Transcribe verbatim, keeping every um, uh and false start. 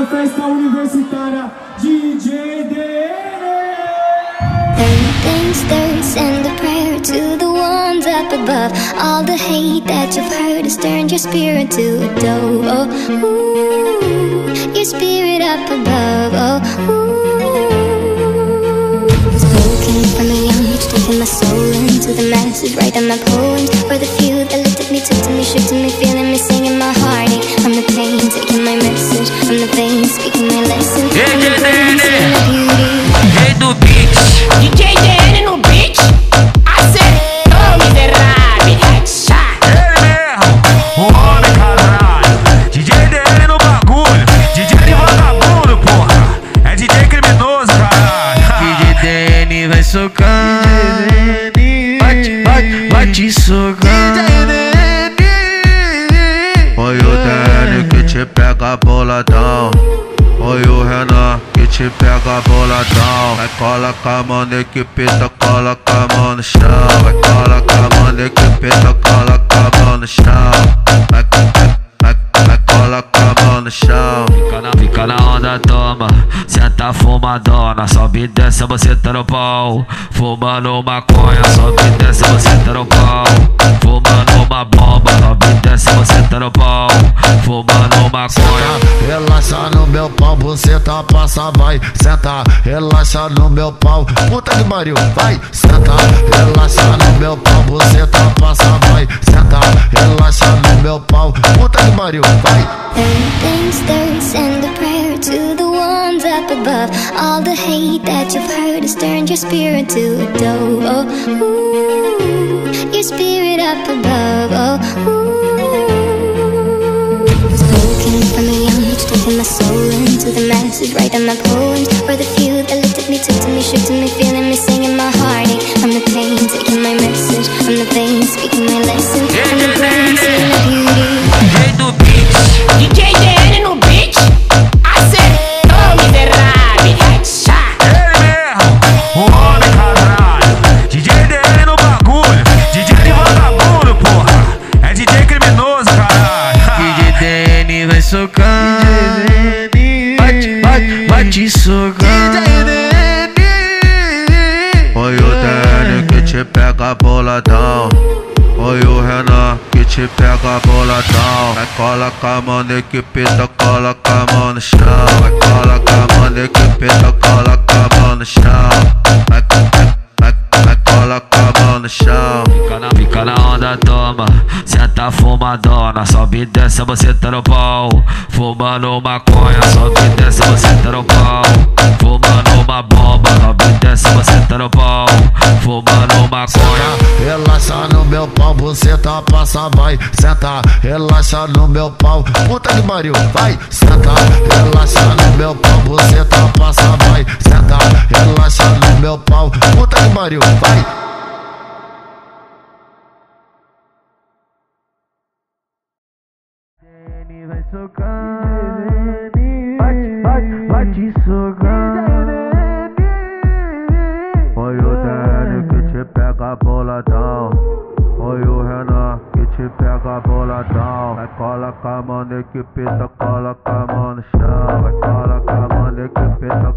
festa universitária D J D N. Everything stirs, send a prayer to the ones up above. All the hate that you've heard has turned your spirit to a dove. Oh, ooh, your spirit up above. Oh, ooh. Spoken from a young age, taking my soul into the masses, writing my poems for the few that looked at me, took to me, shook to me, feeling me, singing my heartache. From the pain, taking my message from the veins, speaking my lesson. D J D N, rei do beat. D J D N no beat. Acertou, miserável. Headshot. Ele mesmo, o homem caralho. D J D N no bagulho. D J de vagabundo, porra. É D J criminoso, caralho. D J D N vai socar. Bate, bate, bate socar. Oi o D N que te pega boladão. Oi o Renan que te pega boladão. Vai coloca a mão na equipeta, coloca a mão no chão. Vai coloca a mão na equipeta, coloca a mão no chão. Vai, vai, vai, vai coloca a mão no chão. Fica na, fica na onda, toma. Senta fumadona, sobe e desce, você tá no pau. Fumando maconha, sobe e desce, você tá no pau. Fumando uma bomba, sobe e desce, você tá no pau. Fumando maconha. Relaxa no meu pau, você tá passa, vai. Senta, relaxa no meu pau. Puta que pariu, vai. Senta, relaxa no meu pau, você tá passa, vai. Senta, relaxa no meu pau. Puta que pariu, vai. Everything stirs, send a prayer to the ones up above. All the hate that you've heard has turned your spirit to a dove. Oh, ooh, your spirit up above. Oh, ooh. Spoken from a young age, taking my soul into the masses, writing my poems for the few that looked at me, took to me, shook to me, feeling me, singing my heartache. From the pain, taking my message from the veins, speaking my lesson. From the brain, seeing the beauty. Rei do beat. D J D N no beat. Acertou, miserável. Headshot. Ele mesmo, o homem caralho. D J D N no bagulho. D J de vagabundo, porra. É D J criminoso, caralho. D J D N vai socar. Bate, bate, bate socar. Oi o D N que te pega boladão. Oi o Renan que te pega boladão. Vai coloca a mão na equipeta, coloca a mão no chão. Vai coloca a mão na equipeta, coloca a mão no chão. Vai, vai, vai, vai coloca a mão no chão. Fica na, fica na onda, toma. Senta fumadona, sobe e desce, você tá no pau. Fumando maconha, sobe e desce, você tá no pau. Fumando uma bomba, sobe e desce, você tá no pau. Fumando maconha. Relaxa no meu pau, você tá passa, vai. Senta, relaxa no meu pau. Puta que pariu, vai. Senta, relaxa no meu pau, você tá passa, vai. Senta, relaxa no meu pau. Puta que pariu, vai. Vai socar. Bate, bate, bate socar. Oi o D N que te pega boladão. Oi o Renan que te pega boladão. Vai coloca a mão na equipeta, coloca a mão no chão. Vai coloca a mão na equipeta,